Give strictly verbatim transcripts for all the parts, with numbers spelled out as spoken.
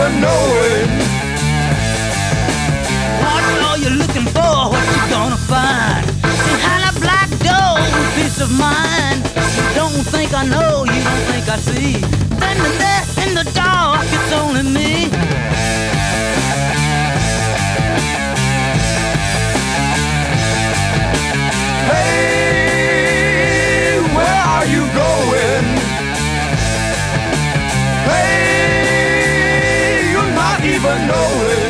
even knowing. What's all you're looking for? What you gonna find? Behind a black door, peace of mind. You don't think I know, you don't think I see. Standing there in the dark, it's only me. Hey, where are you going? Hey, you're not even knowing.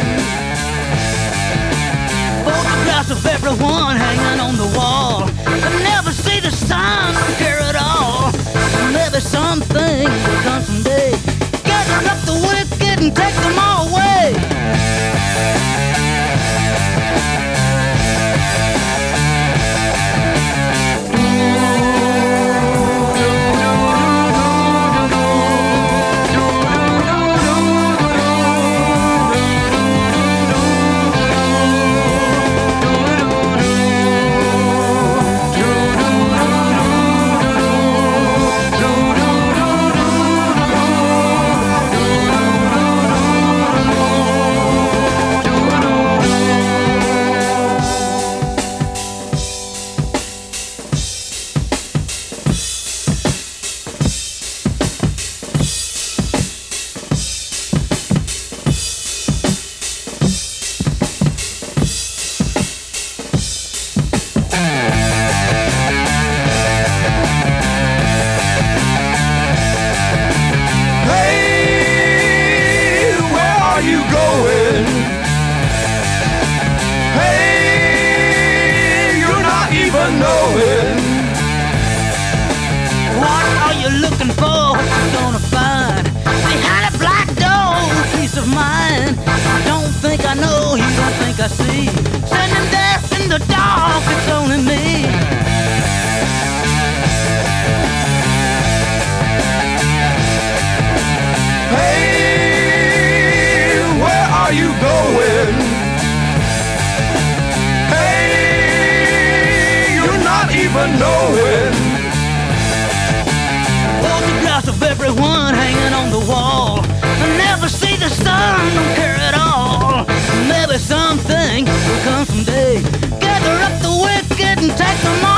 Photographs of everyone hanging on the wall. I never see the sun, don't care at all. Maybe something will come someday. Gather up the wicked and take them all away. Knowing. What are you looking for? What you gonna find? Behind a black door, peace of mind. You don't think I know, you don't think I see. Standing there in the dark, it's only me. Hey, where are you going? Even knowing. Photographs of everyone hanging on the wall. I never see the sun, don't care at all. Maybe something will come someday. Gather up the wicked and take them all.